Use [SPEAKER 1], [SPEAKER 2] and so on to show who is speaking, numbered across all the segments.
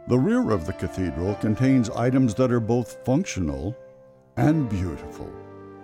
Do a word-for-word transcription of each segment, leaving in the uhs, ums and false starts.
[SPEAKER 1] The rear of the cathedral contains items that are both functional and beautiful.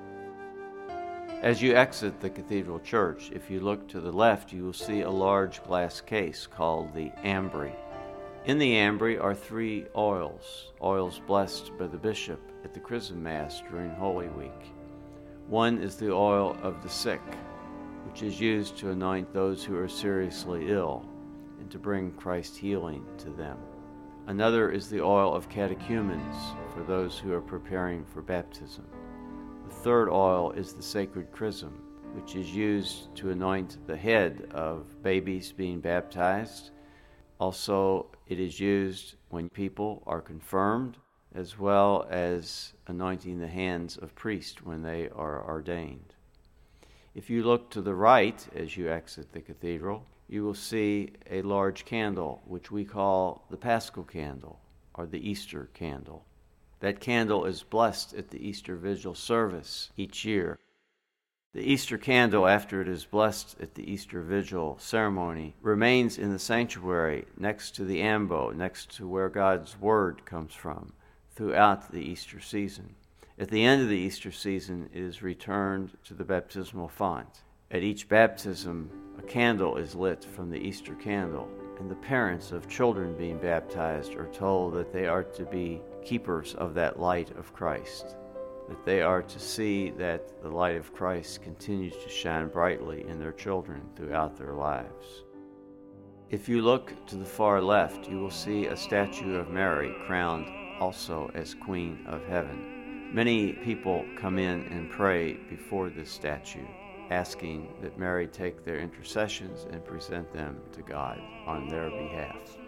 [SPEAKER 2] As you exit the cathedral church, if you look to the left, you will see a large glass case called the ambry. In the ambry are three oils, oils blessed by the bishop at the Chrism Mass during Holy Week. One is the oil of the sick, which is used to anoint those who are seriously ill and to bring Christ's healing to them. Another is the oil of catechumens for those who are preparing for baptism. The third oil is the sacred chrism, which is used to anoint the head of babies being baptized. Also, it is used when people are confirmed, as well as anointing the hands of priests when they are ordained. If you look to the right as you exit the cathedral, you will see a large candle, which we call the Paschal candle, or the Easter candle. That candle is blessed at the Easter Vigil service each year. The Easter candle, after it is blessed at the Easter Vigil ceremony, remains in the sanctuary next to the ambo, next to where God's Word comes from, throughout the Easter season. At the end of the Easter season, it is returned to the baptismal font. At each baptism, a candle is lit from the Easter candle, and the parents of children being baptized are told that they are to be keepers of that light of Christ, that they are to see that the light of Christ continues to shine brightly in their children throughout their lives. If you look to the far left, you will see a statue of Mary crowned also as Queen of Heaven. Many people come in and pray before this statue, asking that Mary take their intercessions and present them to God on their behalf.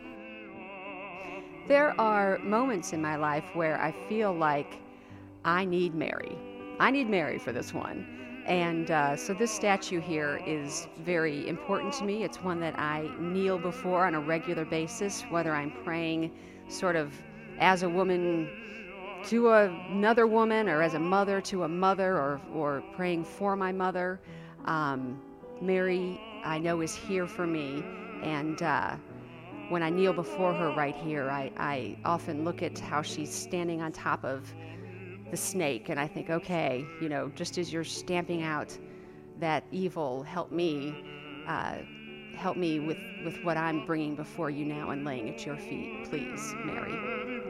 [SPEAKER 3] There are moments in my life where I feel like I need Mary. I need Mary for this one. And uh, so this statue here is very important to me. It's one that I kneel before on a regular basis, whether I'm praying sort of as a woman to a, another woman, or as a mother to a mother, or, or praying for my mother. Um, Mary, I know, is here for me. And uh, when I kneel before her right here, I, I often look at how she's standing on top of the snake, and I think, okay, you know, just as you're stamping out that evil, help me, uh, help me with, with what I'm bringing before you now and laying at your feet, please, Mary.